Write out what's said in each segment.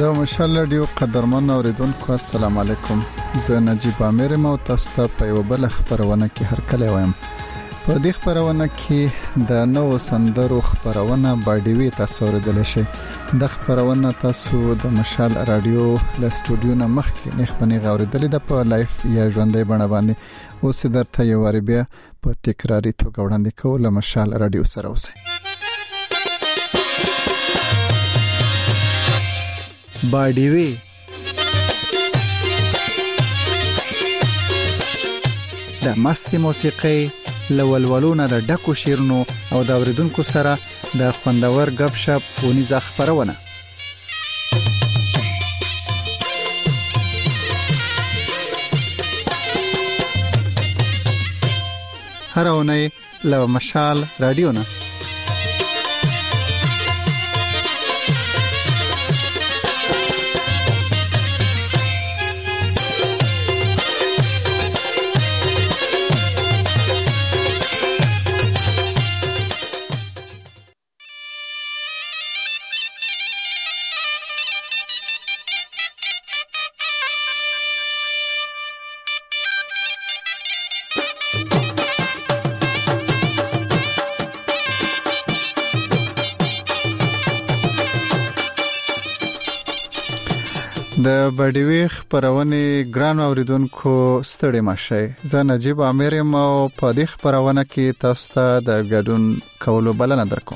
د مشال رادیو قدرمن اوریدونکو السلام علیکم. زه نجیب امیر مو تاسو ته په یو بل خبرونه کې هرکلی وایم. په دې خبرونه کې د نو سندرو خبرونه باډیوي تاسو اوریدل شي. د خبرونه تاسو د مشال رادیو له سټوډیو نه مخکې نه خبرونه اوریدل د په لایف یا ژوندۍ بڼه باندې اوس درته یو واری بیا په تکراری توګه وړاندې کوم مشال رادیو سره اوسئ. باډیوي د مستي موسیقي لولولونه د ډکو شیرونو او د اوریدونکو سره د خوندور غب شپ ونیزه خبرونه. هر اونۍ له مشال رادیو نه د باډیوي خبرونه ګران اوریدونکو ستړي مشه. زه نجیب امیر مو په دې خبرونه کې تاسو ته د ګډون کولو بلنه درکوم.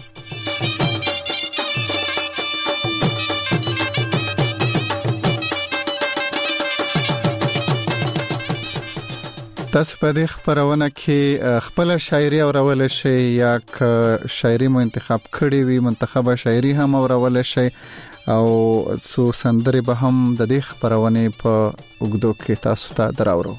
تاسو په دې خبرونه کې خپل شاعري اورول شي یا شاعري مو انتخاب کړی وي منتخبه شاعري هم اورول شي او څو سندري به هم د دې خبرونه په وګدو کې تاسو ته دراوړو.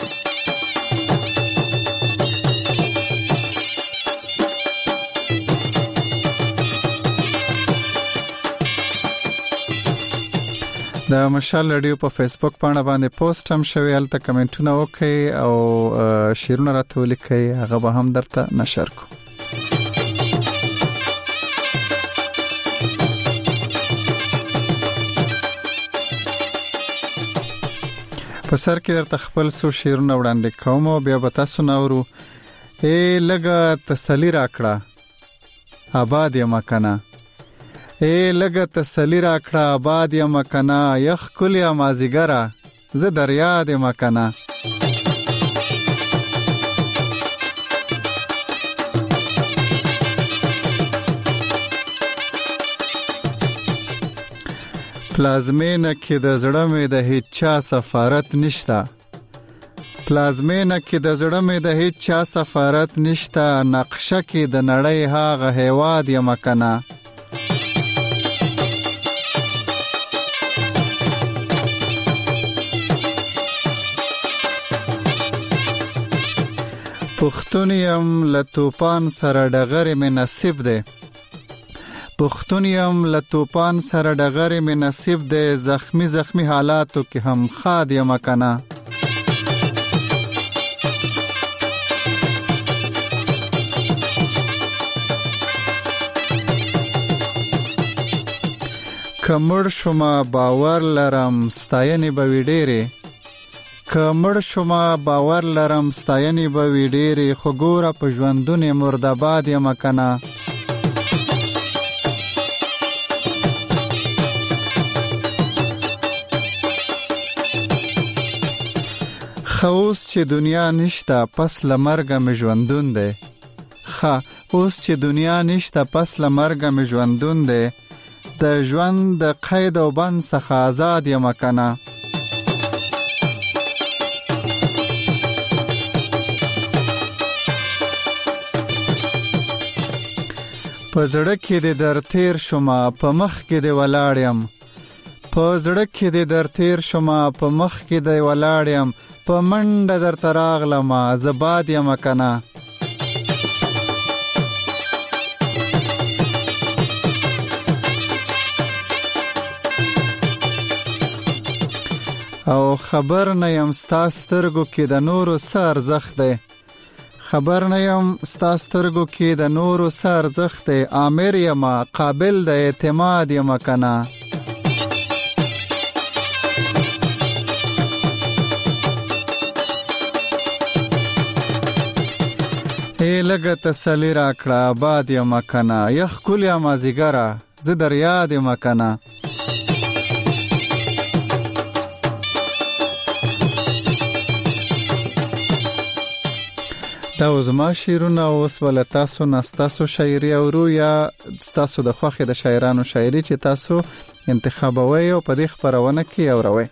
د مشال رادیو په فیسبوک باندې پوسټ هم شوی، هلته کمنټونه وکړئ او شیرونه راته ولیکئ، هغه به هم درته نشر کوم. په سر کې درته خپل څو شیرونه وړاندې کوم او بیا به تاسو نورو. ای لګه تسلی راکړه آباد یم کنه، ای لګه تسلی راکړه آباد یم کنه، یخ کلیا مازیګره زه دریا یم کنه. پلازمینه کې د زړه مې د هیڅ چا سفارت نشته، پلازمینه کې د زړه مې د هیڅ چا سفارت نشته، نقشه کې د نړۍ هغه هیواد یم کنه. پښتون یم له طوفان سره ډغرې مې نصیب دی، پښتون یم له طوفان سره ډغرې مې نصیب دی، زخمی زخمی حالاتو کې هم خاد یم کنه. کمړ شوما باور لرم ستاینې به وي ډېرې، کمړ شوما باور لرم ستاینې به وي ډېرې، خو ګوره په ژوندون مرداباد یم کنه. اوس چې دنیا نشته پس لمرګه مې ژوندون دی، اوس چې دنیا نشته پس لمرګه مې ژوندون دی، د ژوند د قید او بند څخه آزاد یم کنه. په زړه کې د در تیر شوما په مخ کې د ولاړ یم، په زړه کې د در تیر شوما په مخ کې د ولاړ یم، په منډه در تراغلم زباد یم کنه. او خبر نه یم ستا سترګو کې د نورو څه ارزښت دی، خبر نه یم ستا سترګو کې د نورو څه ارزښت دی، آمر یم قابل د اعتماد یم کنه. لګه تسلی راکړه باد یم کنه یخ کول یا مازیګره زه در یاد یم کنه دا زما شعرونه اوس ول تاسو نستاسو شاعري اورو یا تاسو د خوخه د شاعرانو شاعري چې تاسو انتخابوي او په دې خبرونه کې اوروي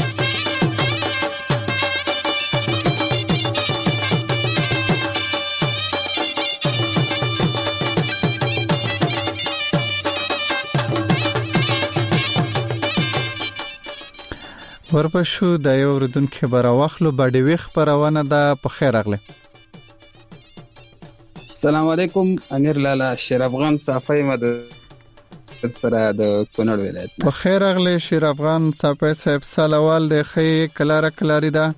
ورپښو د یو ردونکو براوخلو باندې ویخ پرونه ده په خیر اغله السلام علیکم امیر لالا شیر افغان صافی مد سره د کونړ ولایت په خیر اغله شیر افغان صافی صاحب سلوال د خې کلاری ده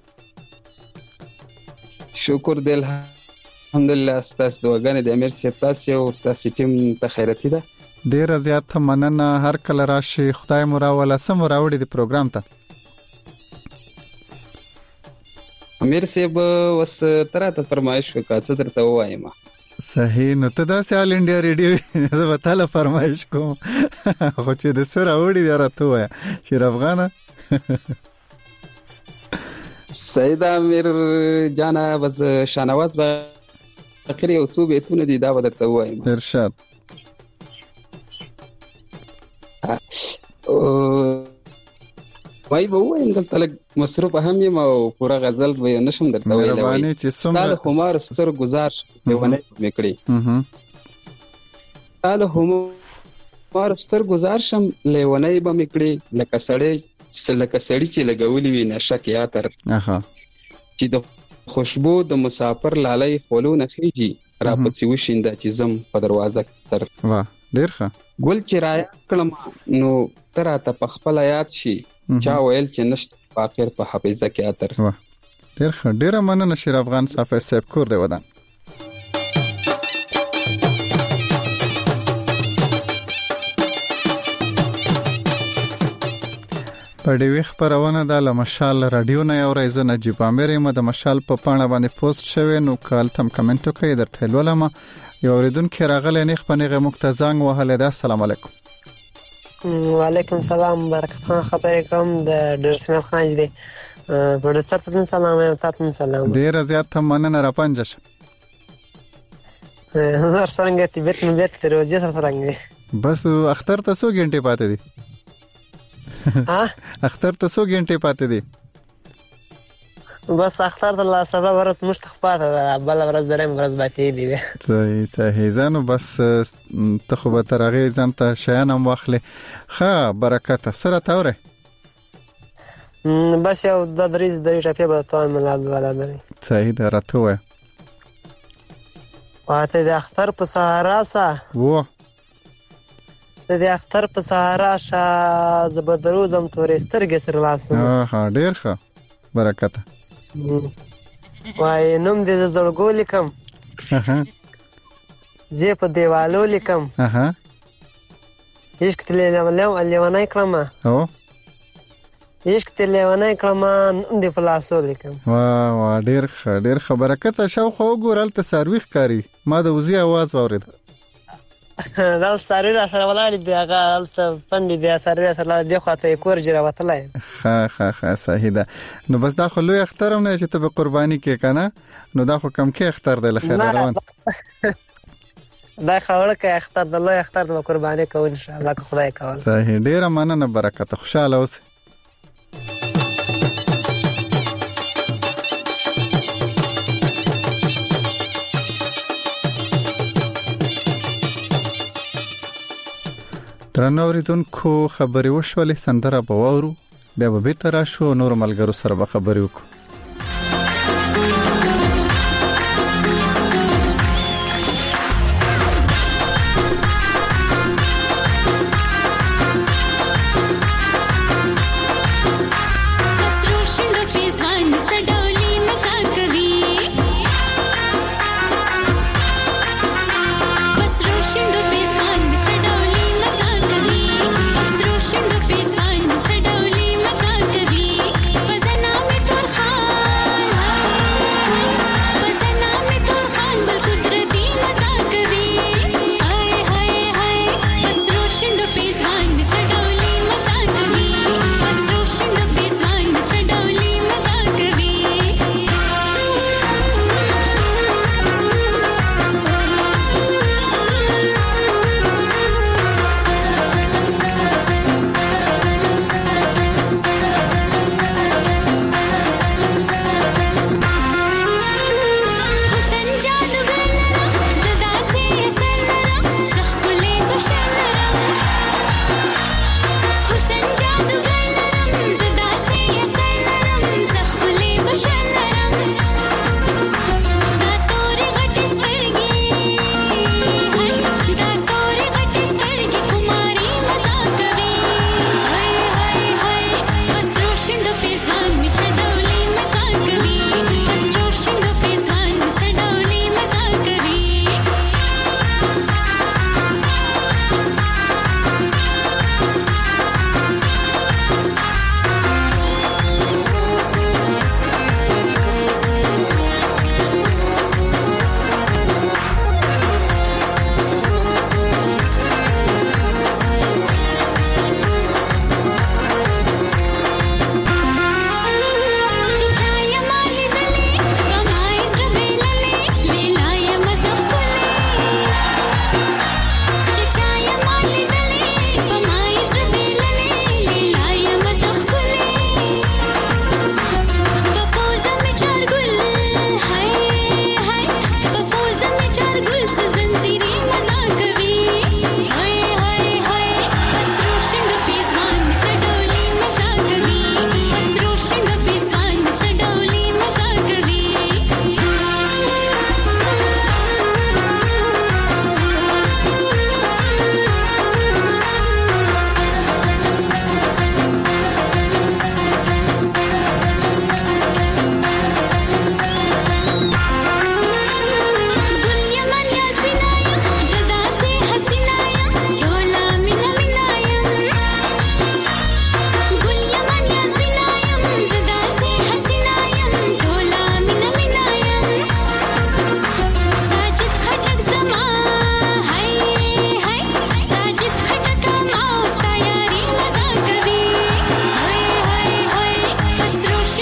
شکر دل الحمدلله استاس دوګنه د امیر صاحب تاسو او استاس ټیم ته خیرتی ده ډیر زیات مننه هر کله راشي خدای مو راوله سم راوړي د پروګرام ته امیر صاحب وس تراته فرمایش وکړه درته وایم صحیح نو ته دا سال انډیا ریډیو زه به تعالی فرمایش کوم خو چې د سره وړي راته وای شیر افغان سید امیر جانا بس شانواز بخیر او څو بیتونه دي دا درته وایم ارشاد وای به وایم دلته لږ مصروف هم یم او پوره غزل به نشم درته ویلای ستاله خمار ستر گزار دیونه میکړي ستاله خمار ستر گزار شم لیونه به میکړي لکه سړی چې لګولې وي نشه کې اتر چې د خوشبو د مسافر لالای خولونه خيږي را پسې وشینده چې زم په دروازه تر واه ډیر ښه ګل چې را کړم نو تراته په خپل یاد شي چا ویل چې نشته فقیر په حافظه کې اتر واه ډیر ښه ډیر مننه شیر افغان صافی صاحب کور دی ودان په دې وخت پرونه د مشال رادیو نه یو ورځ نجیب امیر م د مشال په پاڼه باندې پوسټ شوی نو کال تم کمنټ وکړئ درته ولوم یو ردونکو راغله نه خپنه مختزنګ وهله ده السلام علیکم وعلیکم السلام برکت خان خبرې کوم د ډرسمل خان دی پروډوسر ته سلام او تاسو سلام ډیر زیات مننه را پنځه هر څنګه چې بیت روزي سره څنګه بس اختر ته څو غنټه پاتې دي اختر ته څو غنټه پاتې دي بس اختر د الله سبا ورځ مشتخفات بل ورځ دریم ورځ باندې دی صحیح ځانو بس ته خو به ترغه ځان ته شیانم واخلې ښه برکت سره تاوره بس یو د درې ټپه به تو ملال ولا درې صحیح درته وای واته د اختر په سهارا سا و د اختر په سهارا شا زبدروزم تورې سترګې سره لاسو ها ډیر ښه برکت وای نوم دې زړګو لیکم زه په دیوالو لیکم عشق تل لیوانای کړم او عشق تل لیوانای کړم نوم دې په لاسو لیکم وا ډیر برکت شاو خو ګورل ته سرویخ کاری ما د وزي आवाज واورید دا ساری را سره ولاړ دی هغه الته پندې دی ساری را سره دی خو ته کور جره وتلای ها صحیح ده نو بس دا خو لوی اخترم نه چې ته به قرباني کې کنه نو دا خو کم کې اختر دی له خیر روان دا خبره کې اختر د لوی اختر د قرباني کو ان شاء الله خدای کول صحیح ډیر مننه برکت خوشاله اوسه ترنوریدونکو خبري وشولې سندره بوورو بیا به بیرته راشو نور ملګرو سره به خبري وکړو Thank you.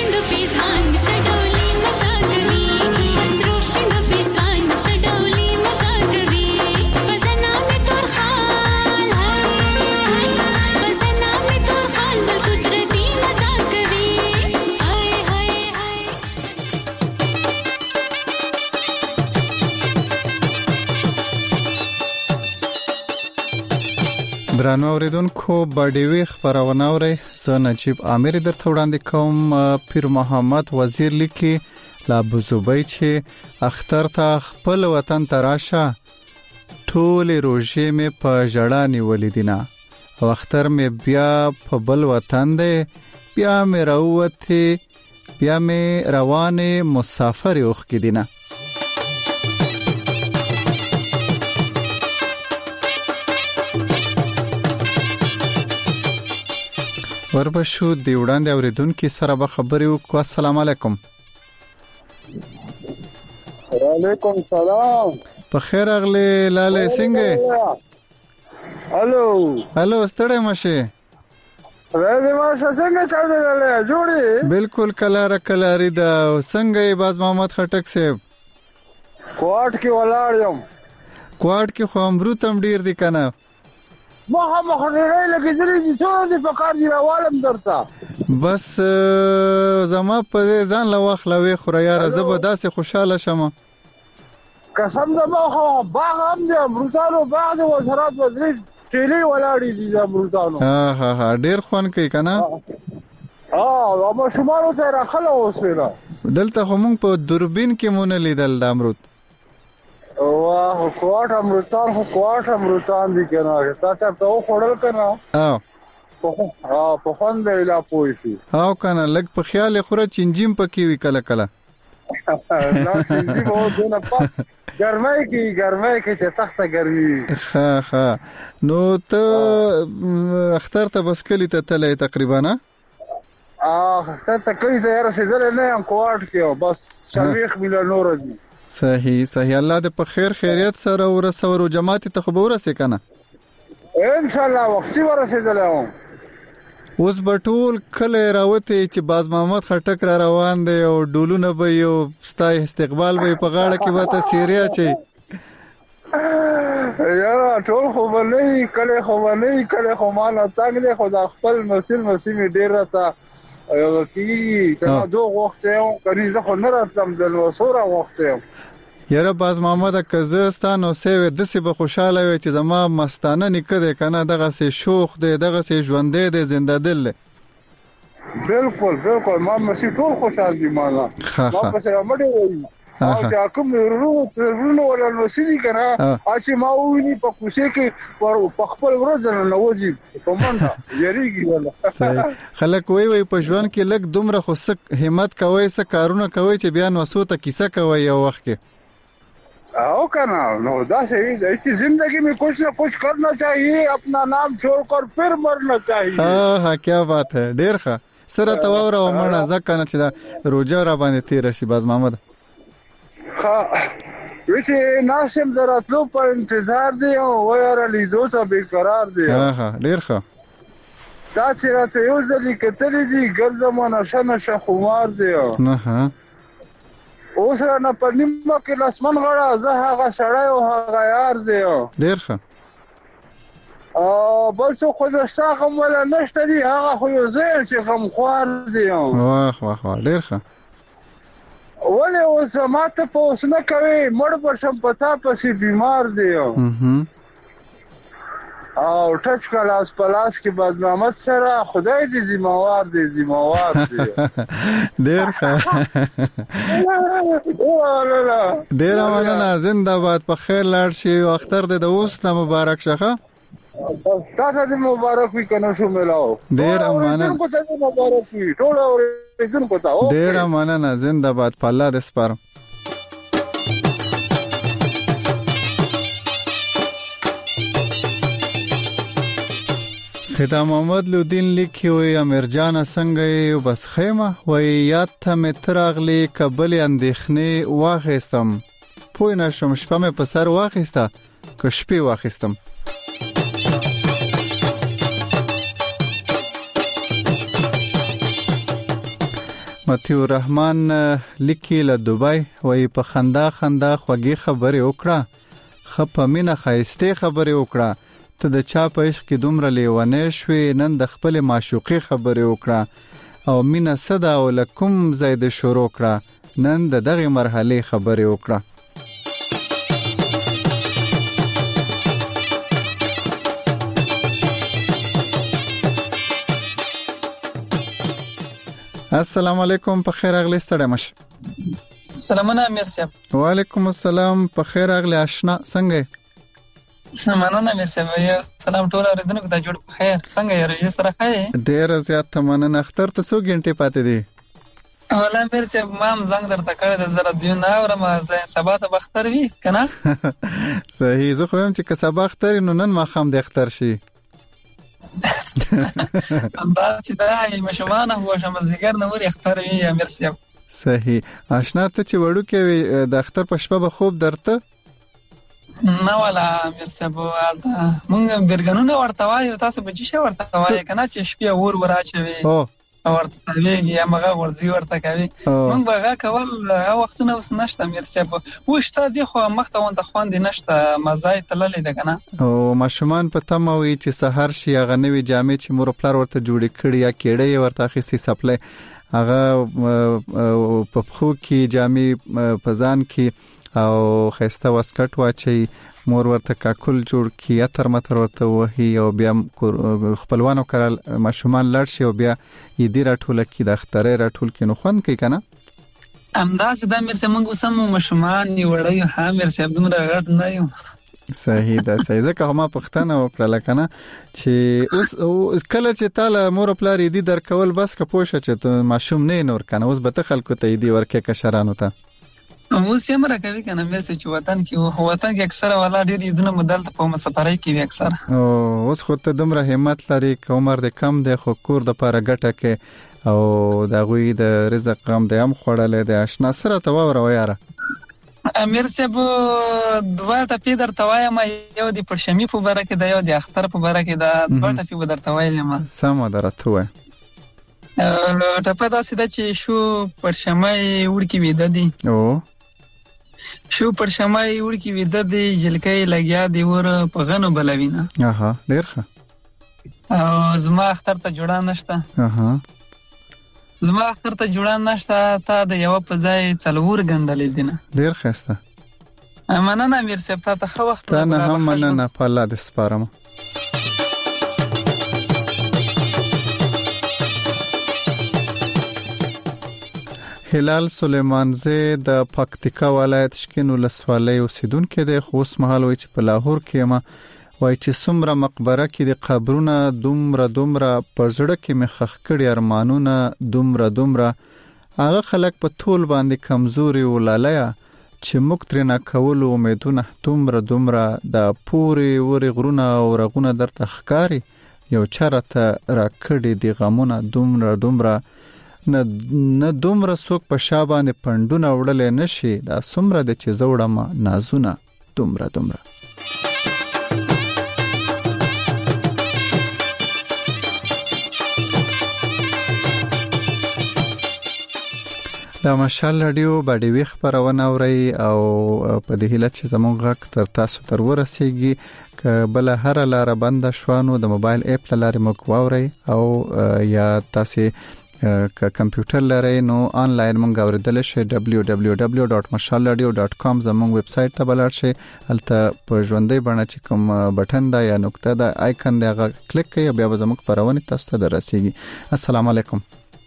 درنو اوریدونکو باډیوي خبرونه اوري زه نجیب عامر درته وړاندې کوم. پیر محمد وزیر لیکي لا بوزوبای چې اختر ته خپل وطن تراشه ټول روزې مې په ژړا نیولې دینه او اختر مې بیا په بل وطن دی بیا مې راوته بیا مې روانه مسافر اوخ کې دینه. وربشو دی وړاندې اوریدونکو سره به خبرې وکړو. السلام علیکم. وعلیکم السلام. په خیر اغلی لاله څنګه؟ هالو ستړی مشه؟ راځه ماشه څنګه چاله لاله جوړي؟ بالکل کلاره کلاری دا څنګه باز محمد خټک صاحب؟ کوټ کې ولاړ یم. کوټ کې خو امرو تم ډیر دی کنه؟ ما خړې لګې دې څو دې په کار دی راوالم درته. بس زما په ځان له واخلوي خو یار زبر داسې خوشاله شمه. قسم دې ما خو باغ هم دې امروزانو باغ دې وزارت وزیر ټیلی ولاړې دي امروزانو. ها ډیر خوان کوي کنه؟ ما شمارو سره خلا اوسېلا. دلته هم په دوربین کې مونږ لیدل د امرود. واه کوټ امروتان خو کوټ امروتان دي کنه تا ته خورل کنه په خوان دی لا پوي او کنه لګ په خیال خوره چنجیم پکې وی کله کله لا چنجیم هو دونه په ګرمای کې چې سخته ګرمي. ها نو ته اختر ته بس کلی ته تلې تقریبا نه اختر ته کلی ته رسیدل نه ام کوټ کې بس شریخ مل نور دي. صحیح الله دې په خیر خیریت سره ورسور او جماعت ته خبر ورسې کنه ان شاء الله وختي ورسېدلم. اوس بټول کله راوته چې باز محمد خټک را روان دی او ډولونه به یو ستای استقبال به په غاړه کې وته سیریا چي یاره ټول خو باندې کله خو مال تاګ دې خدا خپل مسیل ډیر راته کی کنه دوه وخت یو کني زه خو نه راتلم د وسوره وخت یو. یاره باز محمد کزستان او سیو د سی به خوشاله وي چې زما مستانه نکده کنه دغه سي شوخ دی دغه سي ژوندې دی زنده دل. بالکل ما مسی ټول خوشاله دي ما په سره مړ وي او چې کوم ورونو ولا نو سړي کنه چې ما ویني په کوڅه کې په خپل ورځ نه وځي په منډه یریږي ولا خلک وای په ژوند کې لګ دومره خو سک همت کوي سک کارونه کوي چې بیان وسوته کیسه کوي یو وخت کې او کنه نو دا چې زندگی में कुछ ना कुछ करना चाहिए अपना नाम छोड़कर फिर मरना चाहिए. ها क्या बात है ډیر ښه سره تواور او مړه ځکه چې دا روزه را باندې تیر شي باز محمد. ویسه ناسم دراتلو په انتظار دی او ویاره لیدو ته بیقرار دی. ډیر ښه دا چې راته یو ځلې کتلې دي ګرځمه نشه خمار دی نه اوس را نه په نیمه کې لاسمن غړا زه هغه سړی او هغه یار دی. ډیر ښه بل څه خو زستا غم ولا نشته دی هغه خو یو ځای چې غم خوار دی. واه ډیر ښه ولې اوس ماته په اوس نه کوي مړ بشم پتا پسې بیمار دی او ټچ کلاس پلاس کې بدنامت سره خدای دې ذمہوار دی. ډیر ښه ډیر مننه زنده‌باد په خیر لاړ شي او اختر دې د اوس نه مبارک شه. تاسو دې مبارک وي کنه شو ملاو ډیر مننه مبارک وي ټول اوریدونکو ته ډیر مننه زنده‌باد په الله دې سپارم. خدا محمد لودین لیکي وي امیر جان څنګه بس خیمه وي یاد ته مترغلی قبل اندېخنه واخستم پوی نشم شپه مې په سر واخسته که شپې واخستم. متیو رحمان لیکي له دوبای وای په خندا خوږی خبره وکړه خپ مینه خایسته خبره وکړه ته د چا په عشق کې دومره لیوانه شوې نن د خپل معشوقي خبره وکړه او مینه صدا ولکم زید شروع کړه نن د دغه مرحله خبره وکړه. السلام علیکم په خیر اغلی ستړی مش. سلامونه امیر صاحب. وعلیکم السلام په خیر اغلی آشنا څنګه؟ مننه امیر صاحب. سلام ټول اوریدونکو ته جوړ په خیر. څنګه یې رژې سره خای؟ ډیر زیات مننه. اختر ته څو غنټې پاتې دي؟ اولا امیر صاحب ما هم زنګ درته کړی د زره دیو نه اورم زه سبا ته بختر وی کنه. صحیح. زه خو هم چې سبا اختر نو نن ما خام د اختر شي. دا چې دا مشمانه هو شمزګر نه وری اختر وی امیر صاحب. صحیح. آشنا ته چې وړو کې د اختر په شپه به خوب درته؟ نه ولا امیر صاحب مونږ برګنونه ورته وایو تاسو به چې ورته وایي کنه چې شپه اور وراچوي ورته ویږي یا مغه ورځي ورته کوي مونږ بغه کول وختونه وس نشته امیر صاحب وشته دی خو مخته وانت خوان دي نشته مزای تللې ده کنه. او ماشومان په تموي چې سحر شي غنوي جامې چې مور پلار ورته جوړې کړي یا کېړې ورته خسي سپلې هغه په خو کې جامې په ځان کې او خسته واسکټ واچي مور ورته کاکل جوړ کی اتر متر ورته وهي او بیا خپلوانو کړل ماشومان لړ شي او بیا یې دی راټول کی د اختره راټول کی نو خون کوي کنه. امداز د امیر سمون وسمو ماشومان نیوړی ها امیر صاحب دومره غټ نه یو. صحیح ده. صحیح. ځکه ما پښتنه وکړه کنه چې اوس کله چې تعالی مور پلار دې درکول بس که پوښه چې ماشوم نه نور کنه اوس به ته خلکو ته دې ورکه کشرانو ته اوس یې مره کوي کنه مې چې وطن کې اکثره ولا ډېر یدونه مدل ته په مسافرۍ کې وي اکثر. اوس خو ته دومره همت لري کومر د کم د خو کور د پاره ګټه کې او د غوي د رزق غم د هم خوړلې د آشنا سره ته وره وياره. امیر صاحب دوه ټپی درته وایم یو د پرشمی په باره کې د یو د اختر په باره کې د دوه ټپی درته وایم. سم درته وای. ټپه دا سیده چې شو پرشمای وړکی ویده دي شو پرشمای وړکی ویده دي جلکې لګیا دی ور په غنو بلوینه. اها ډیر ښه. او زما اختر ته جوړا نشته. زما اختر ته جوړا نشته تا د یو په ځای څلور غندلې دینه. ډیر ښه. مننه امیر صاحب ته خو وخت ته نه هم مننه په الله د سپارم. هلال سلیمانزی د پکتیکا ولایت شکین ولسوالۍ اوسیدونکو د خوس محل وای چې په لاهور کې ما وای چې څومره مقبره کې د قبرونه دومره پزړه کې مخخ کړي ارمانونه دومره هغه خلک په ټول باندې کمزوري ولالیا چې موږ ترنه کول امیدونه دومره د پوري وري غرونه او رغونه درته ښکاری یو چرته را کړي د غمونه دومره نه دومره څوک په شابانه پندونه وړلې نشي دا څومره د چې زوړه ما نازونه دومره دا مشال رادیو باندې وی خبرونه اوري او په دې هیله چې زموږ غږ تر تاسو تر ورسیږي ک بل هر لار بند شوانو د موبایل اپ لاره مو کووري او یا تاسو که کمپیوټر لرئ نو آنلاین مونږ اوریدل شي www.mashalradio.com زموږ ویب سټ ته بلار شي هلته په ژوندۍ باندې چې کوم بټن دا یا نقطه دا آیکن دا کلیک کړئ بیا به زموږ پرونه تاسو ته درسیږي. السلام علیکم.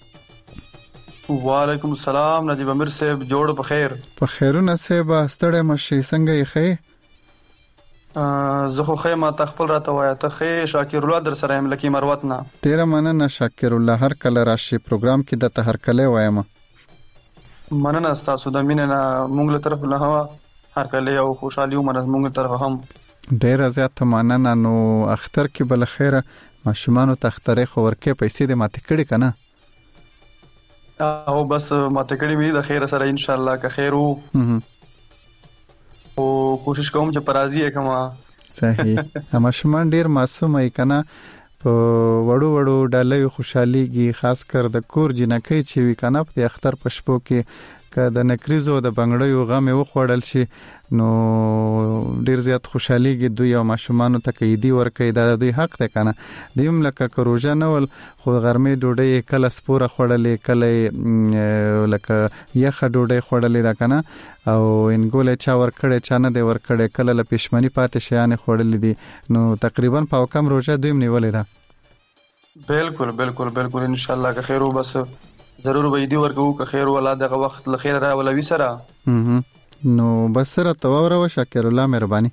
وعلیکم السلام نجیب امیر صاحب جوړ په خیر. په خیرونه صاحب ستړی مشي څنګه یې خې؟ زه خو خیمه تخپل راته وای ته خې شاکر الله در سره هم لکی مروت نه. ډیر مننه شاکر الله هر کله راشي پروګرام کې د ته هر کله وایم. مننه تاسو د مینه مونږ له طرف له هوا هر کله یو خوشحالي ومنه مونږ طرف هم ډیر زیات مننه. نو اختر کې بل خیره ماشومان ته اخترې خو ورکه پیسې د ماته کړي کنه او بس ماته کړي وي د خیر سره ان شاء الله که خیر وو او کوشش کوم چې پرازي کما. صحیح. ماشومان ډیر معصوم ای کنه په وړو ډالۍ خوشحاليږي، خاص کر د کور جنکې چې وی کنه په اختر پښپو کې که د نکریزو د بنگړیو غم وخوړل شي نو ډیر زیات خوشحاليږي. دوی او ماشومان ته کېدی ورکې د دوی حق ته کنه دیم لکه کروجه نول خو غرمې ډوډۍ کله سپوره خوړلې کله لکه یخه ډوډۍ خوړلې دا کنه او انګول چا ورکړې چا نه دی ورکړې کله ل پښمنی پاتې شیان خوړلې دي نو تقریبا په کم روزه دوی نیولې ده. بالکل بالکل بالکل ان شاء الله که خیر او بس ضرور به دې ورکو که خیر ولا دغه وخت ل خیر را ولوي سره نو بس سره توور او شکر الله مهرباني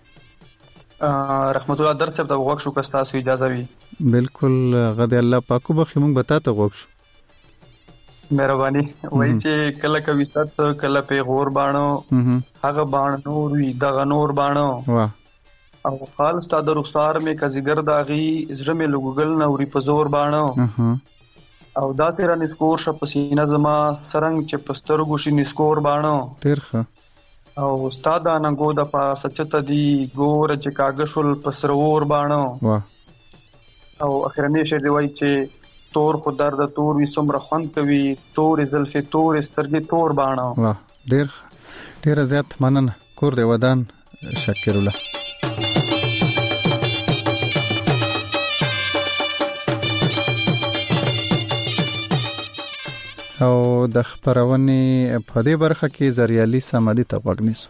رحمت الله درس ته وغوښ شو که تاسو اجازه وي. بالکل غد الله پاکو بخې مونږ بتا ته وغوښ شو مهرباني وای چې کله کوي ست کله په غور باڼو هغه باڼ نور وی دغه نور باڼو واه او خال ستاد رخسار می کزیګر داغي زړه می لګل نوري په زور باڼو او دا سره نسکور ش پسینه زما سرنګ چې پسترګو شي نسکور باڼو ډیر ښه او استاد انګو د پاس چت دی ګور چې کاغشل پسرور باڼو واه او اخرنی شه دی وای چې تور خو درد تور وي سمره خوند کوي تور زلف تور سترګې تور باڼو واه ډیر زیات مننه کور دی ودان شکر الله. او د خبرونې په دې برخه کې زریالي سمادي ته وګنیسو.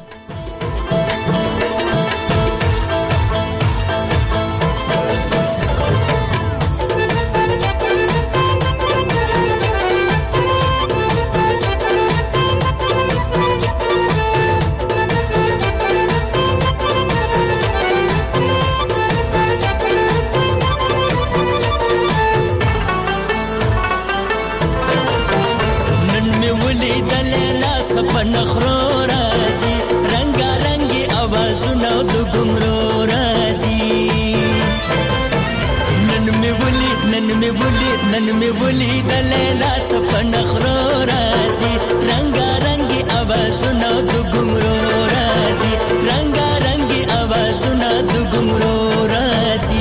نن می ولی د لیلا سپن خرو رازي رنگا رنگي आवाजونه د ګمرو رازي رنگا رنگي आवाजونه د ګمرو رازي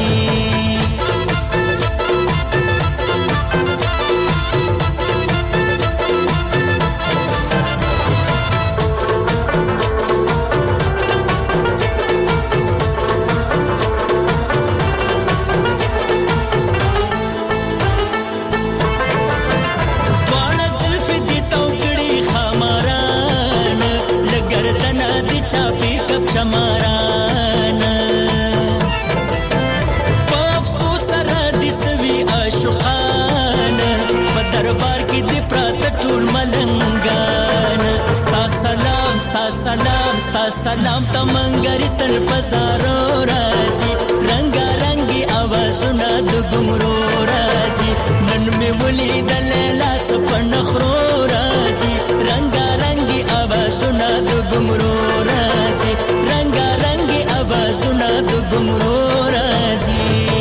चापी कब चमारान पफसोस सरा दिसवी आशुकान په دربار کې د پرات ټول ملنګان ستا سلام ستا سلام ستا سلام تمنګری تل پزارو رازي رنگا رنگي आवाजونه د ګمرو رازي نن می ولي د لیلا سپن خرو رازي رنگا رنگي आवाजونه د ګمرو رازي رنگا رنگي आवाजونه د ګمرو رازي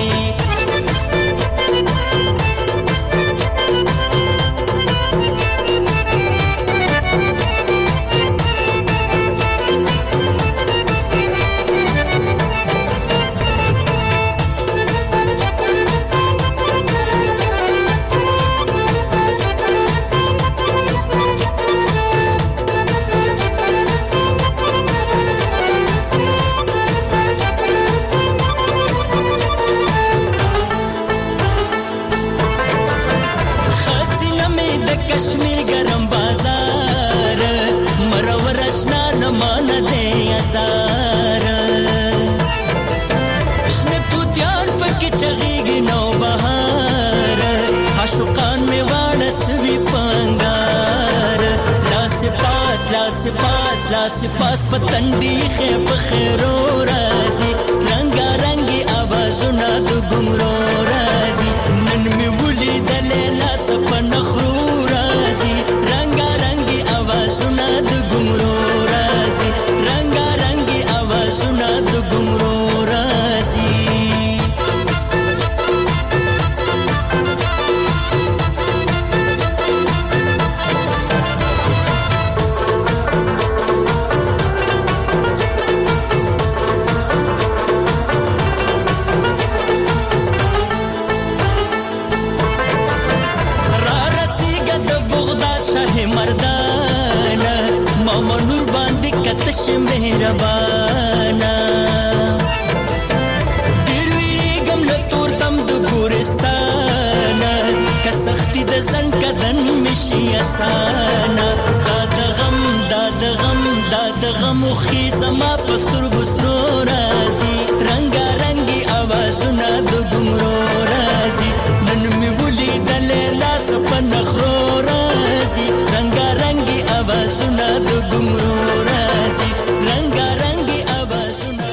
पास पतंडी खे बखैरो राजी रंगा रंगी आवाजuna د ګمرو राजी नन می ولي د لیلا سپن خرو राजी रंगा रंगी आवाजuna د ګمرو राजी रंगा रंगी आवाजuna د ګمرو राजी بادشاہ مردانا ماما نور باندې کتش مهربانا ډیر ویګم له تور تم د ګورستانا که سختی د زن کدن مشي اسانا د غم خو زما پستر ګسرو رازي رنگا رنگي आवाजونه د ګمرو رازي نن می ولي د لیلا سپن خرو رازي رنگا رنگي आवाजونه د ګمرو رازي رنگا رنگي आवाजونه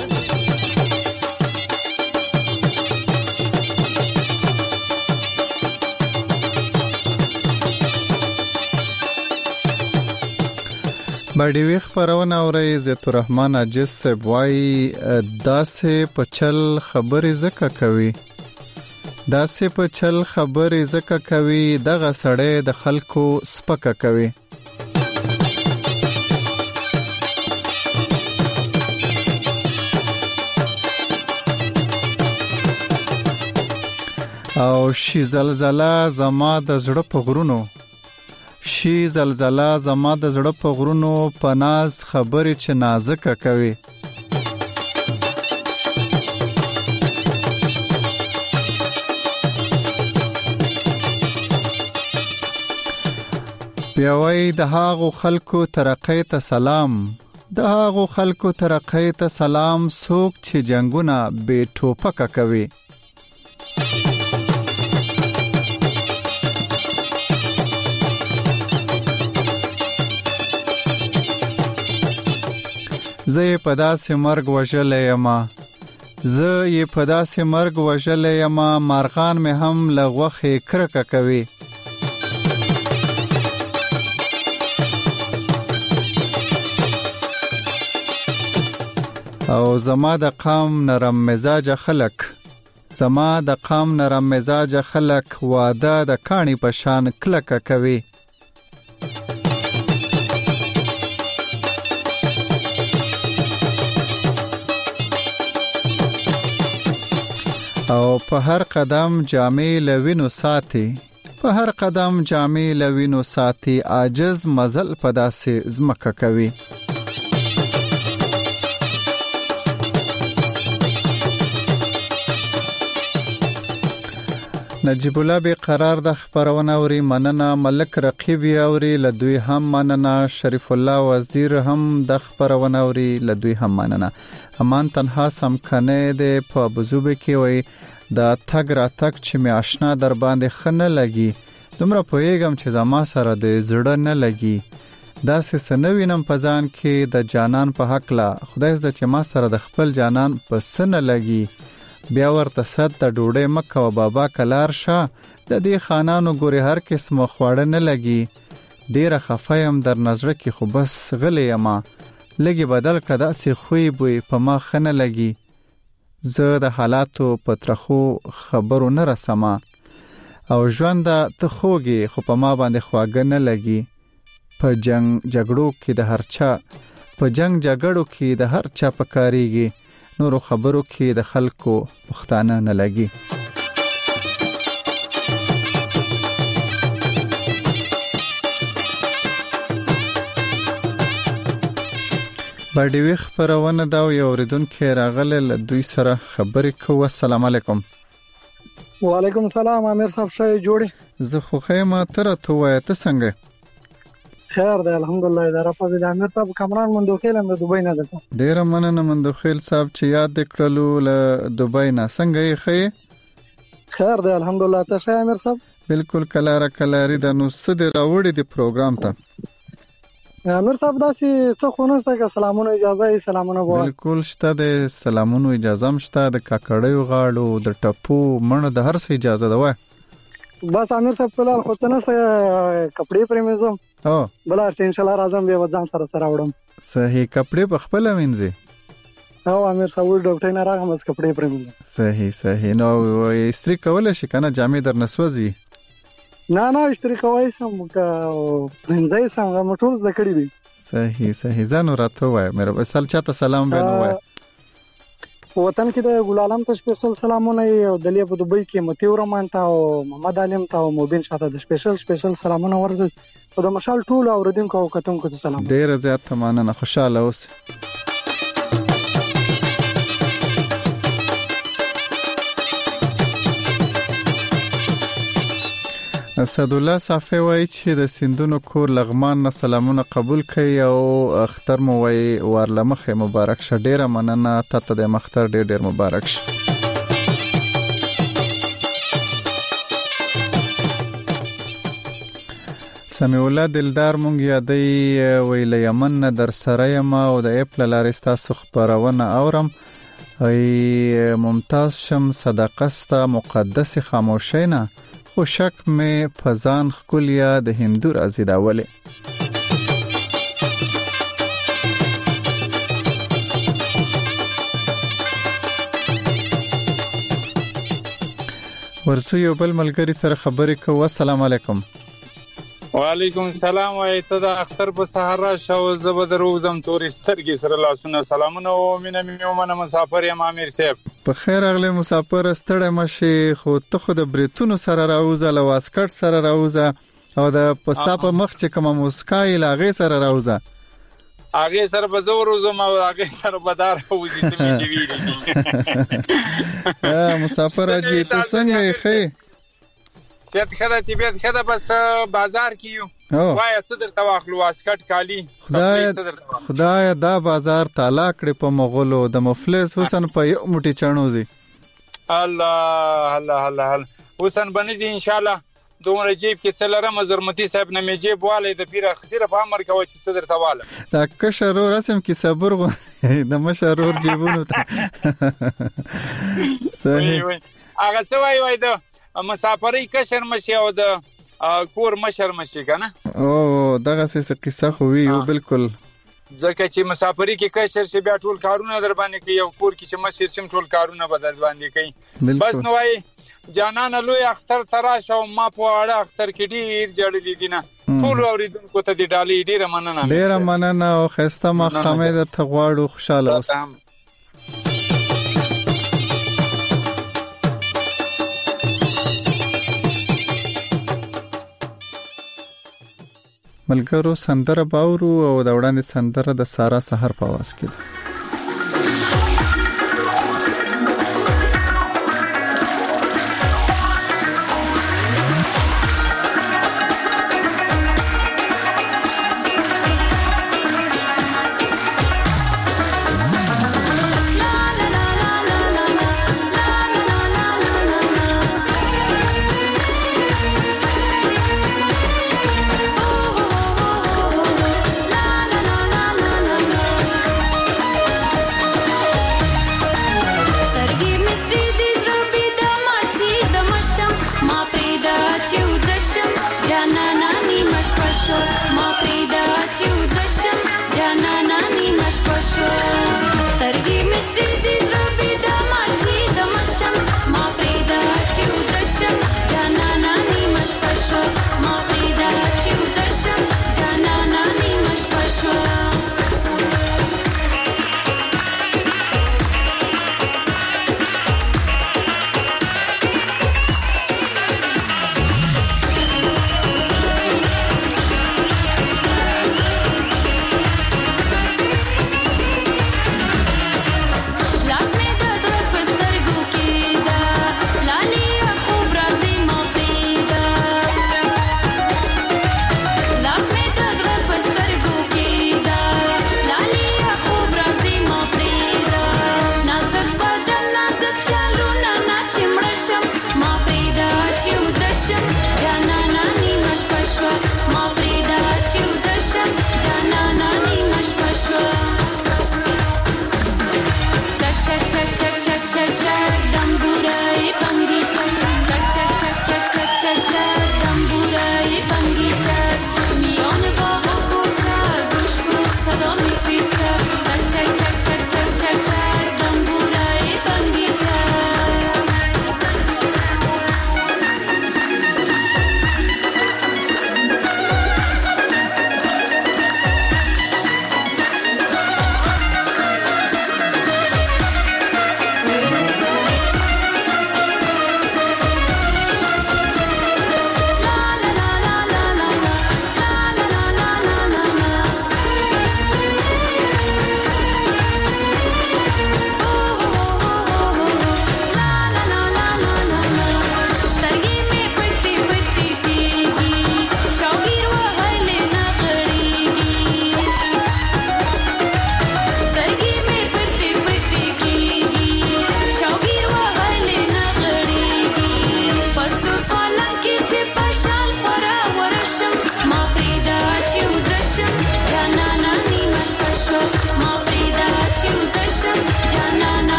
باډي وی خبرونه اوري عزت الرحمن عجز صاحب وای داسې پچل خبرې زکه کوي دغه سړی د خلکو سپکه کوي او شي زلزلہ زما د زړه په غرونو پناز خبرې چې نازکه کوي پیوي د هاغو خلکو ترقې ته سلام څوک چې جنگونه بے ټوپکه کوي زه یې په داسې مرګ وژلې یما مارغان مې هم له غوښې کرکه کوي او زما د قام نرم مزاج خلک واده د کانی په شان کلکه کوي او په هر قدم جامې لوینو ساتي عاجز مزل په داسې زمکه کوي نجیب الله به قرار د خبرونه اوري مننه ملک رقیب اوري لدوی هم مننه شریف الله وزیر هم د خبرونه اوري لدوی هم مننه امان تنها سم کنه د په بزوبه کې وي د تګ را تک چې می آشنا در باندې خنه لګي دومره پوهیږم چې زما سره د زړه نه لګي دا سنوینم پزان کې د جانان په حق لا خدای زده چې ما سره د خپل جانان په سن لګي بیا ورته صد د ډوډۍ مکه او بابا کلار شه د دې خانانو ګوري هر قسم خوړه نه لګي ډیره خفایم در نظر کې خو بس غلې ما لګي بدل کړه سي خوې بوې په ما خنه لګي زه د حالاتو پترخو خبرو نه رسمه او ژوند ته خوږي خو په ما باندې خواګه نه لګي په جنگ جګړو کې د هر چا پکاريږي نورو خبرو کې د خلکو پښتانه نه لګي باډي وی خبرونه دا یو اوریدونکو راغله له دوی سره خبرې کوو السلام علیکم وعلیکم السلام امیر صاحب شای جوړي زه خو خیمه تر ته وای ته څنګه خیر ده الحمدلله اداره فضل امیر صاحب کامران مندوخیل هم د دوبۍ نه ده ډیر مننه مندوخیل صاحب چې یاد کړلو له دوبۍ نه څنګه یې خیر ده الحمدلله ته امیر صاحب بالکل کلاری د نو ست راوړې دی پروګرام ته امیر صاحب داسې څه خونسته که سلامونه اجازه بواسطه بالکل شته د سلامونو اجازه مشته د کاکړیو غاړو د ټپو منه د هر څه اجازه ده وای بس امیر صاحب په لار خو څه نسته کپڑے پرېمزم بل ان شاء الله راځم به ځان سره وړم صحیح کپڑے په خپل وینځي او امیر صاحب ډاکټر نه راغم بس کپڑے پرېمزم صحیح نو استری کول شي کنه جامې در نسوځي نه استری کوي سم کا پرنځي سم موټور د کړی دي صحیح ځانو راته وای مې سل چاته سلام به نو وای وطن کې د ګل عالم ته سپیشل سلامونه او د لې په دوبۍ کې متیو رحمان ته او محمد علیم ته او مبین شاته د سپیشل سلامونه ورته او د مشال ټول اوریدونکو او کتونکو ته سلام. ډیر زیات مننه، خوشاله اوسئ. اسد الله صافی وایي چې د سیندونو کور لغمان نه سلامونه قبول کړي او اختر مو وایي ورلمخه مبارک شه. ډیره مننه، تاسو د مختر ډیر مبارک شه. سمیع الله دلدار مونږ یادې ویل یمن نه در سره یم او د اپل لارې تاسو خبرونه اورم. ای ممتاز شم صدقستا مقدس خاموشینا خو شک می پزان خکولیا د هندور ازیداوله. ورسو یو بل ملګری سره خبرې کوو. السلام علیکم. وعلیکم السلام. وایته د اختر په سحر شاو زبدروزم تورسترګي سره لاسونه سلامونه او مینه میومنه مسافر یم امیر صاحب. په خیر اغله مسافر ستړی مشي خو ته خو د بریتونو سره راوځه له واسکټ سره راوځه او د پستا په مخ چې کوم مسکای لاغه سره راوځه. هغه سره به زور روزم او هغه سره به دار وځي چې می جوړی. مسافر اجي ته څنګه یې خې؟ سیت خدا طبیعت خدا بس بازار کیو وای څه درته واخلو واسکټ کالی. خدای دا بازار تعالی کړ په مغولو د مفلس حسن په یو موټی چڼوزي. الله الله الله حسن بنځي ان شاء الله. دومره جیب کې څلره مزرمتی صاحب نه می جیب والي د پیره خسیره په امر کوي چې صدر تواله دا کشرو رسم کې صبر د مشرور جیبونو ته صحیح. هغه څه وای دا مسافرۍ کشر مشي او د کور مشر مشي کنه. او دغه څه قصه خو وی بالکل. ځکه چې مسافرۍ کې کشر شي بیا ټول کارونه در باندې کوي او کور کې چې مشر شم ټول کارونه بدل باندې کوي. بس نو وای جانان لوی اختر تراشه او ما په اړه اختر کې ډیر جړلې دي نه ټول اوریدونکو ته دی ډالې ډیره مننه. ډیره مننه او خسته ما خمه د تغواړو خوشاله اوس. ملګرو سندره باورو او د وړاندې سندره د سارا سحر په आवाज کې.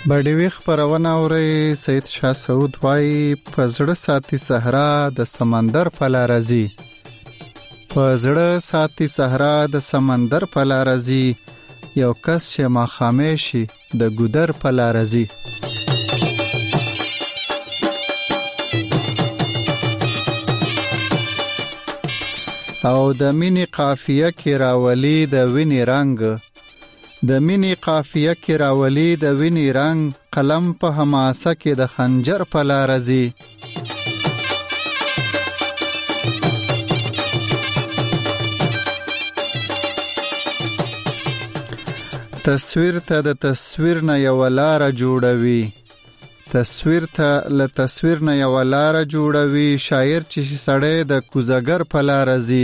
بډیوي خبرونه اوري. سید شاه سعود وايي په زړه ساتي صحرا د سمندر په لار ځي. په زړه ساتي صحرا د سمندر په لار ځي. یو کس چې ما خامشي د ګودر په لار ځي. او د مینی قافیه کې راولي د ویني رنگ. د مینی قافیه کې راولي د ویني رنگ. قلم په حماسه کې د خنجر په لار ځي. تصویر ته د تصویر نه یو لار جوړوي. تصویر ته له تصویر نه یو لار جوړوي. شاعر چې سړی د کوزګر په لار ځي.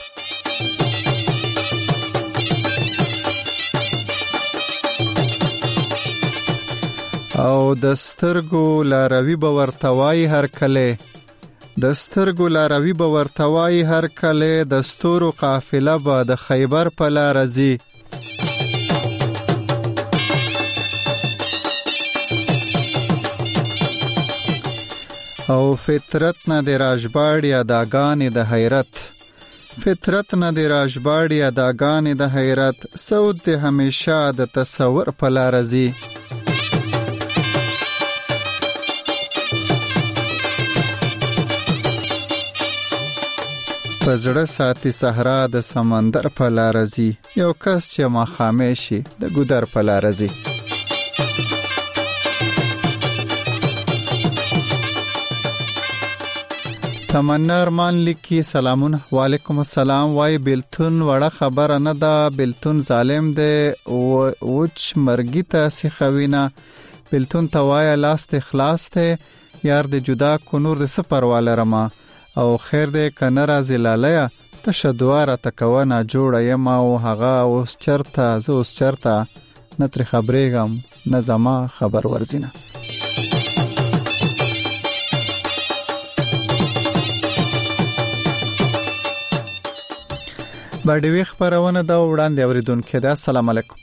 او د سترګو لاروي به ورتوای هر کله. د سترګو لاروي به ورتوای هر کله. د ستورو قافله به د خیبر په لار ځي. او فطرت نه د راجباړي اداګانې د حیرت. فطرت نه د راجباړي اداګانې د حیرت. سعود د همیشه د تصور په لار ځي. په زړه ساتي صحرا د سمندر په لار ځي. یو کس چې ما خامشي د ګودر په لار ځي. تمنا ارمان لیکي سلامونه. وعلیکم السلام. وای بیلتون وړه خبره نه ده. بیلتون ظالم دی. وچ مرګی ته سیخوینه. بیلتون توای لاس ته خلاص ته. یار د جدا کو نور د سپرواله رما. او خیر دې کنه راځي لالیا. تشدواره تکونه جوړه یم او هغه اوس چرته زه اوس چرته نتر خبرېګم نه زما خبر ورزینه. بډیوي خبرونه دا وړاندې اوریدونکو دا. السلام علیکم.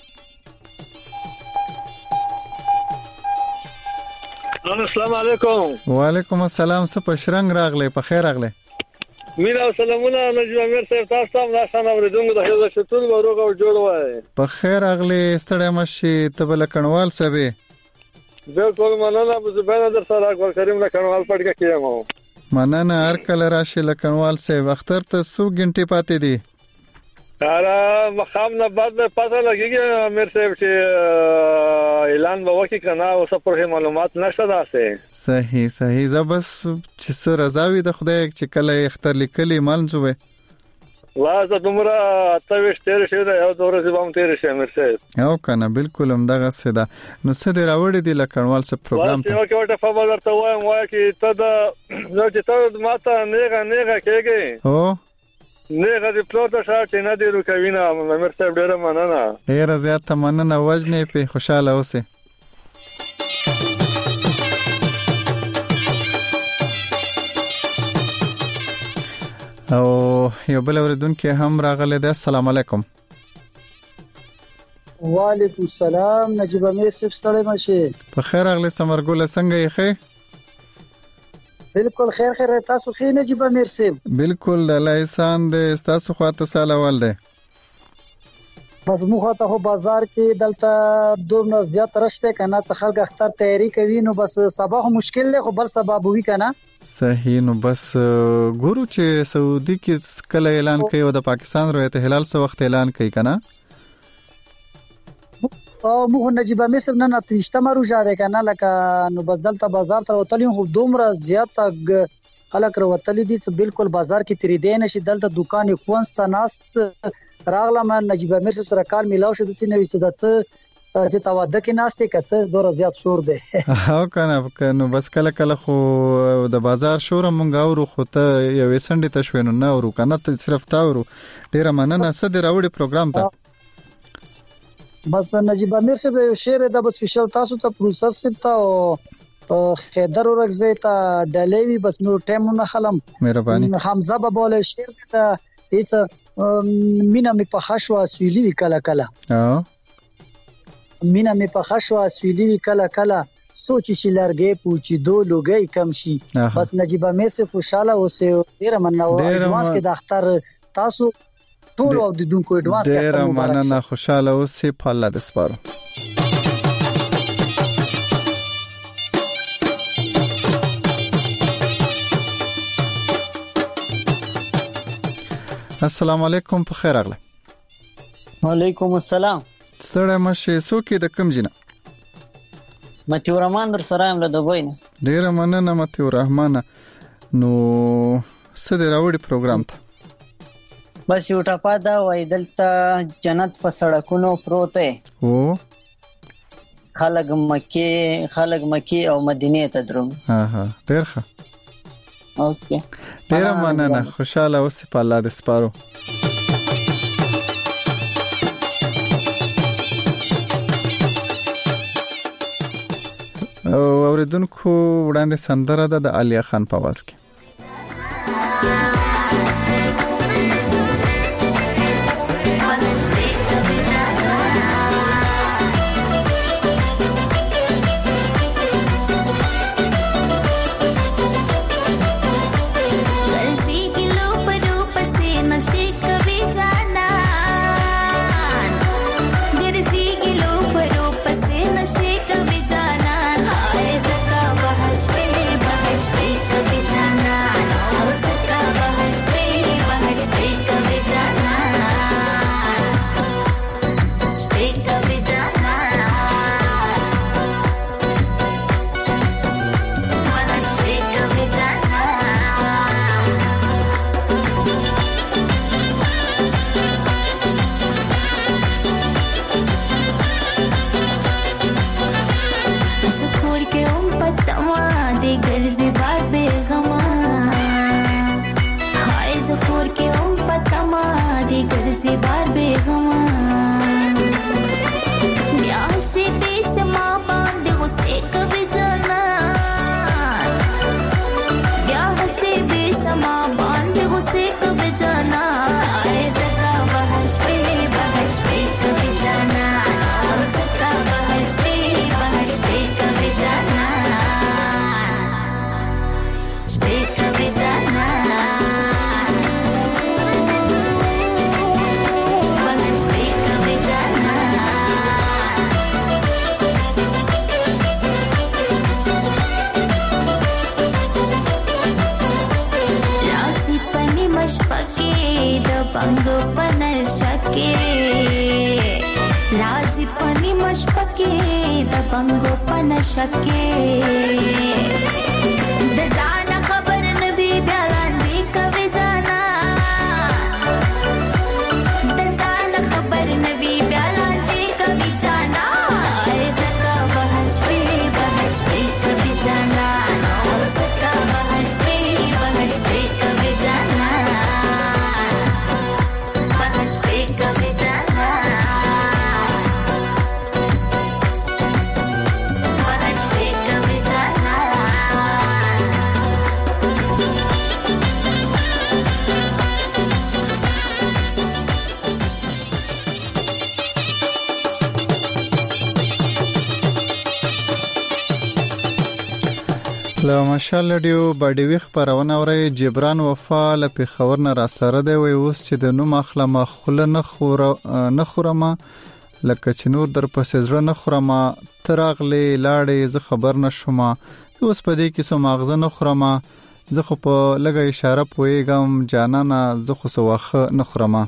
السلام علیکم. وعلیکم السلام. څه پښرنګ راغله؟ په خیر راغله. مینا سلامونه نجیب امیر صاحب. تاسو هم ناشنا اوریدونکو د هیڅ شتون وروغه او جوړ وای. په خیر راغله. ستړی مشي ته بل کڼوال سبه. بالکل مننه. زبانه در سره اکبر کریم له کڼوال پټګه کیمو. مننه. هر کله راشي له کڼوال سه وختر ته سو غنټه پاتې دي. اره مخام نه بعد پته لګیږي امیر صاحب چې اعلان به وکړي کنه او څه پر معلومات نشته داسه. صحیح زه بس چې سره رضاوي د خدای چې کله اختر لیکلي منځوي. لازم دومره تاويش تیر شه دا یو دورې زبام تیر شه امیر صاحب. او کنه بالکل هم دغه څه ده. نو څه دی راوړی دی لکړوال څه پروګرام ته. یو کې وټه خبر درته وایم چې ته دا نو چې ته ماته نیغه کېږي. او نیغه دې پلوټ شاته چې نه دی روکوینه. امیر صاحب ډیره مننه. ډیره زیات مننه. وجنه په خوشاله اوسه. او یو بل اوریدونکو هم راغله ده. السلام علیکم. وعلیکم السلام. نجیب امیر صاحب ستړی مشه. په خیر راغله. سمرګل څنګه یې ښه؟ بالکل خیر تاسو ښه نجیب امیر صاحب؟ بالکل الله احسان دې. تاسو خواته سلام ده. بس مخه ته بازار کې دلته دومره زیات رشته کنه څه خلک اختر تیاری کوي. نو بس سبا مشکل له خو بل سبب وی کنه. صحیح. نو بس ګورو چې سعودي کې کله اعلان کوي او د پاکستان روایت هلال څه وخت اعلان کوي کنه. او موږ نجیب امیر صاحب نه تشته مرو جاره کنه لکه نو بدلته بازار ته وتلی خو دومره زیات خلک وروتلی دي چې بالکل بازار کې تری دی نشي. دلته دکان کوونسته ناست راغله. من نجیب امیر صاحب سره کار میلاو شو د سینوي چې د چې تواده کې ناشته کڅ دوره زیات شور دی. او کنه بس کله خو د بازار شور مونږ اورو خو ته یو سنډي تشوینو نه اورو کنه ته صرف تا اورو. ډیره مننه. صد راوړي پروګرام ته. بس نجیب امیر صاحب یو شعر د بس فشل تاسو ته پروسس ته او خیدر ورغزه ته ډلېوي بس نو ټیم نه خلم. مهرباني. حمزه بابول شعر ته هیڅ مینا می په خشوا سویلی کله مینا می په خشوا سویلی کله کله سوچ شي لرګي پوچی دو لوګي کم شي بس نجيبه مې سه خوشاله اوسه ډیر مننه او اډوانس کې د اختر تاسو ټول او د دونکو اډوانس کې ډیر مننه خوشاله اوسه په الله د سپارو. السلام علیکم په خیر اغله. وعلیکم السلام. ستړی مشه سوکې د کم جنا متیو رحمان در سره ام له دوبینه. ډیر مننه متیو رحمان. نو څه دی راوړي پروګرام ته؟ بس یو ټاپا دا وای دلته جنت په سړکونو پروت دی او خلک مکه او مدینه ته درو. ها ډیر ښه. اوکې ډیر مننه خوشاله اوسې په الله د سپارو. اوریدونکو وړاندې سندره ده د علیا خان په आवाज کې. ماشاءالله دیو باډوي خبرونه اوري. جبران وفا له پیښور نه را سره دی وي اوس چې د نوم اخلمه خله نه خورما لکه چې نور در پسې زړه نه خورما تراغلي لاړې زه خبر نشم اوس په دې کې سو ماغزه نه خورما زه خو په لګه اشاره پويګم جانانا زه خو سوخه نه خورما.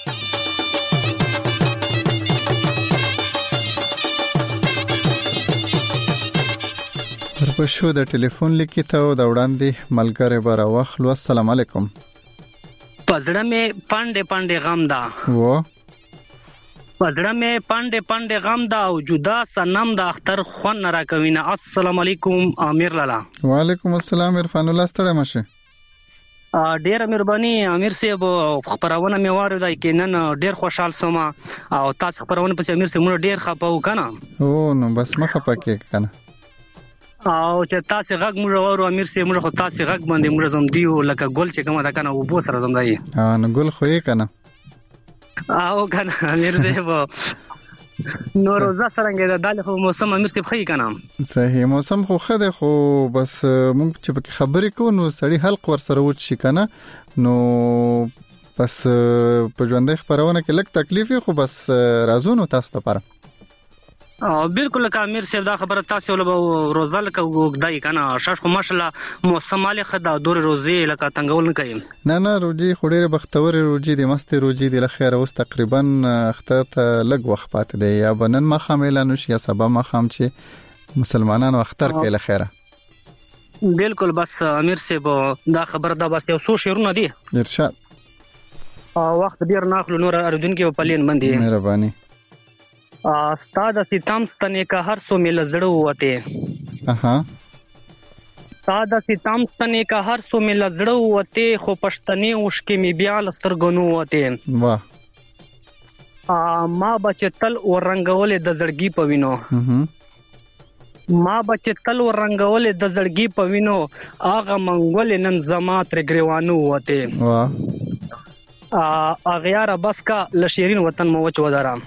په شو د ټلیفون لیکي ته د وړاندې ملګری بره واخلو. السلام علیکم. پزړه مې پاندې غم دا و پزړه مې پاندې غم دا او جدا سنم د اختر خون را کوینه. السلام علیکم امیر لالا. وعلیکم السلام عرفان الله ستړی مشه. ډیره مهرباني امیر صاحب خبرونه مې واردای کې نن ډیر خوشحال سوم او تاسو خبرونه په امیر صاحب ډیر خپاو کنه. او نو بس مخه پکې کنه او چې تاسو غږ موږ ورو امیر سي موږ خو تاسو غږ باندې موږ زم دیو لکه ګل چې کومه دا کنه او بو سره زم دی. نو ګل خو یې کنه او کنه امیر دی وو نو روزه څنګه ده د موسم امیر ته خی کنه صحیح موسم خو خده خو بس مونږ چې په خبرې کوو نو سړی حلق ور سره وچ شي کنه نو بس په ژوندۍ خبرونه کې لږ تکلیف خو بس رازونو تاسو ته پر بالکل کامیر صاحب دا خبره تاسو له روزه لکه وګدای کنه شاش خو ماشاءالله موسم علي خدا دور روزي لکه تنګول نه کوي نه روجي خوري بختور روجي د مست روجي د لخيره اوس تقریبا اختر لګ وخت پات دی یا بنن ما خامل نو یا سبا ما خام چې مسلمانانو اختر کې لخيره بالکل بس امیر صاحب دا خبر دا بس یو څو شیرونه دي ارشاد وخت ډیر ناخلو نور اردوونکو په لین باندې مهرباني استاد ستم ستنه کا هر سو مل زړه وته استاد ستم ستنه کا هر سو مل زړه وته خو پښتني اوشکې می بیا لسترګونو وته واه ما بچتل ورنګول د زړګي پوینو ما بچتل ورنګول د زړګي پوینو اغه منګول نن زما تر گریوانو وته واه اغیار بس کا لشیرین وطن مو وچ ودارم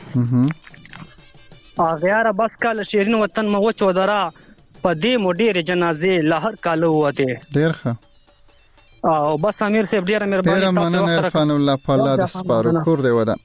اغیار بس کال شیرین وطن مو وچ ودرا پدې مو ډېر جنازې لهر کالو وته ډېر ښه او بس امیر صاحب ډېر مهرباني ډېر مننه عرفان الله پالا د سپارو کور دی ودان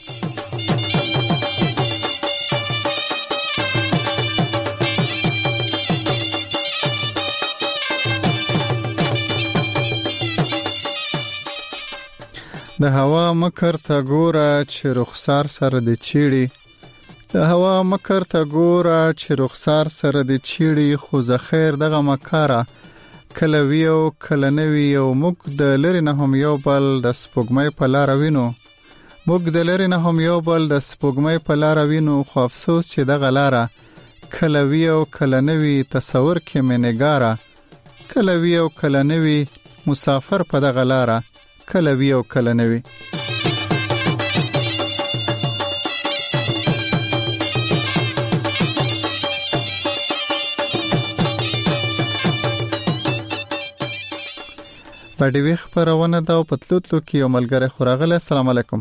د هوا مکر ته ګوره چې رخسار سره د چیړي د هوا مکر ته ګوره چې رخسار سره د چیړي خو زخیر دغه مکاره کله ویو کله نوی او موږ د لری نه هم یو بل د سپوږمۍ په لار وینو موږ د لری نه هم یو بل د سپوږمۍ په لار وینو خو افسوس چې دغه لاره کله ویو کله نوی تصور کې منګاره کله ویو کله نوی مسافر په دغه لاره کله ویو کله نوی پدې وی خبرونه دا په تلوتلو کې یو ملګری خوراغله السلام علیکم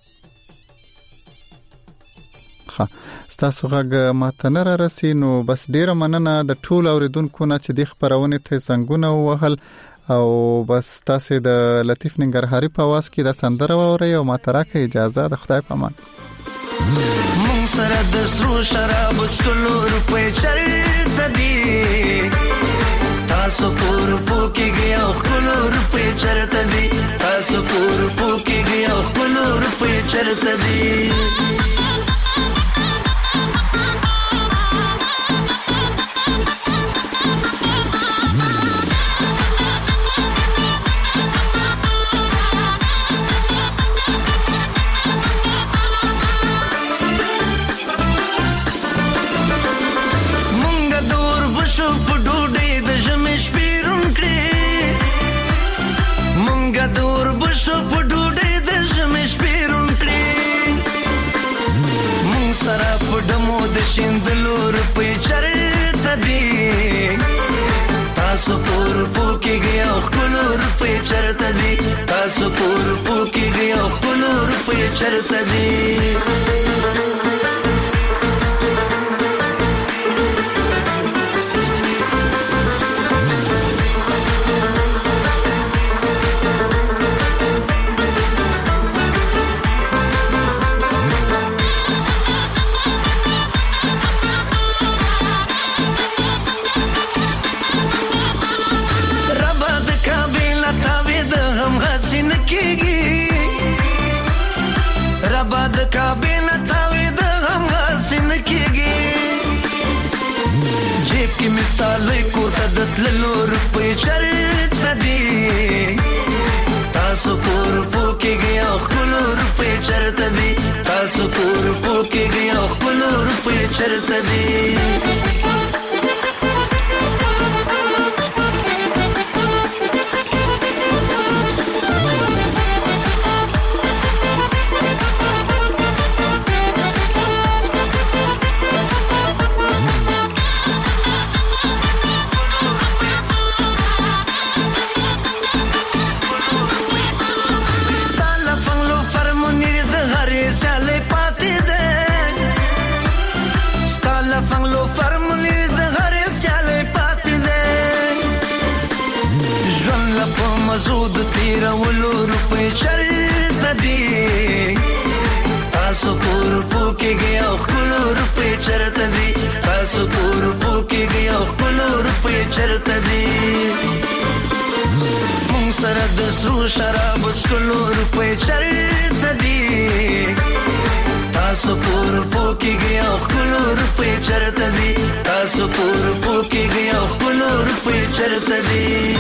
ها تاسو غږ ماته نه راسي نو بس ډیره مننه د ټول اوریدونکو نه چې د خبرونه ته څنګه وهل او بس تاسو د لطیف ننګرهاري په واس کې د سندره ووري او ماته راکې اجازه د خدای په امان مون سره د سرو شراب سکلو روپې چرته دي تاسو پور پوکي گیا خلو روپې چرته دي تاسو پور پوکي گیا خلو روپې چرته دي شیندلو روپې چرته دي تاسو پور پوکي گیا خلو روپې چرته دي تاسو پور پوکي گیا خلو روپې چرته دي رباد کابینه تاوی د غم غسین کیږي جیب کې مستالې کوټه د تللو روپې چرته دي تاسو پور پوکي گیا خلو روپې چرته دي تاسو پور پوکي گیا خلو روپې چرته دي زود تیرولو روپے چرته دي تاسو پور پوکيږي او خپل روپے چرته دي تاسو پور پوکيږي او خپل روپے چرته دي مون سره د سرو شراب سکلو روپے چرته دي تاسو پور پوکيږي او خپل روپے چرته دي تاسو پور پوکيږي او خپل روپے چرته دي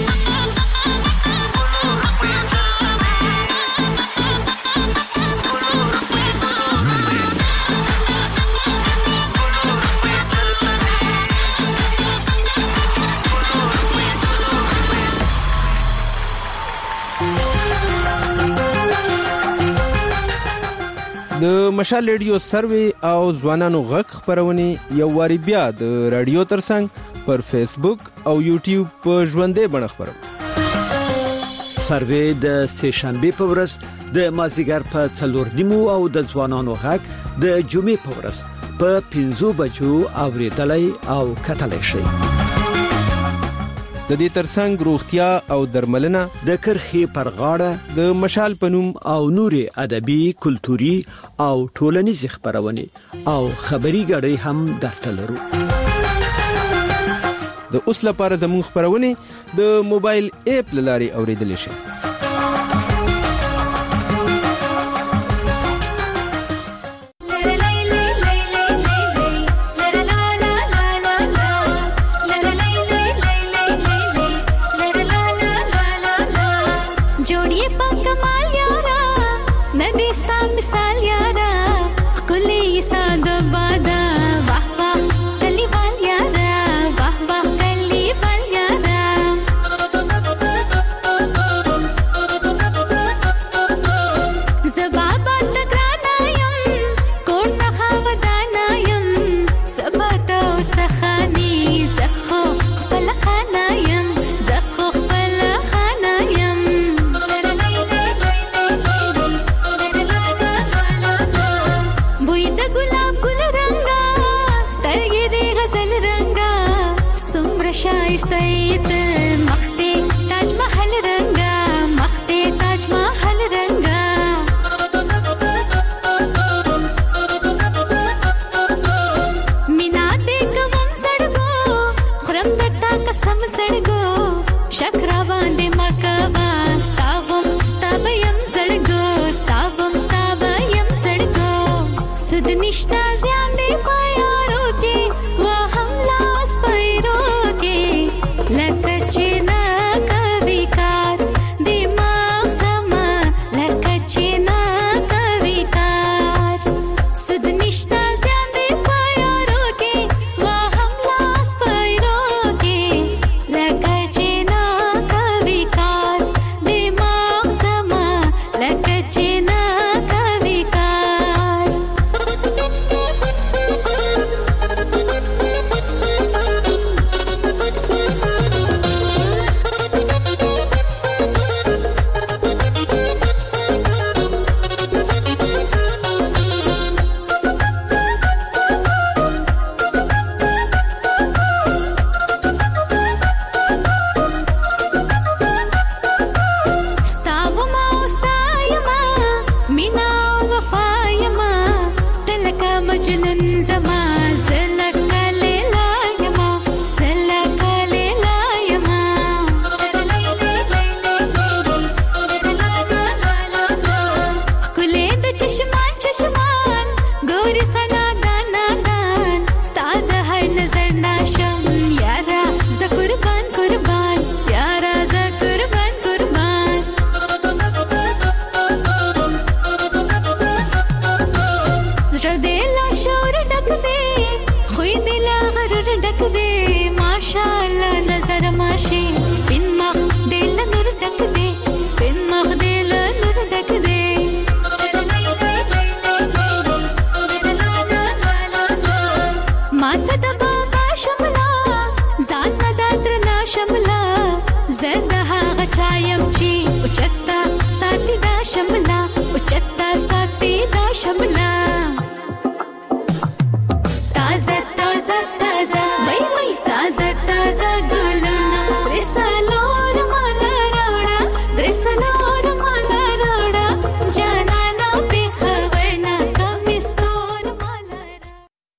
د مشال ریډیو سروي او ځوانانو غږ خبرونه یو واری بیا د رادیو ترڅنګ پر فیسبوک او یوټیوب په ژوندې بڼه خبرونه سروي د سهشنبه په ورځ د مازیګر په 4:30 او د ځوانانو غږ د جمعې په ورځ په 5 بجو اوریدلای او کتلای شي د دې ترڅنګ روغتیا او درملنه د کرخي پر غاړه د مشال پنوم او نوري ادبي کلتوري او ټولنیز خبرونه او خبري غړي هم درته لرو د اوس لپاره زموږ خبرونه د موبایل اپ لاري اوریدل شي माता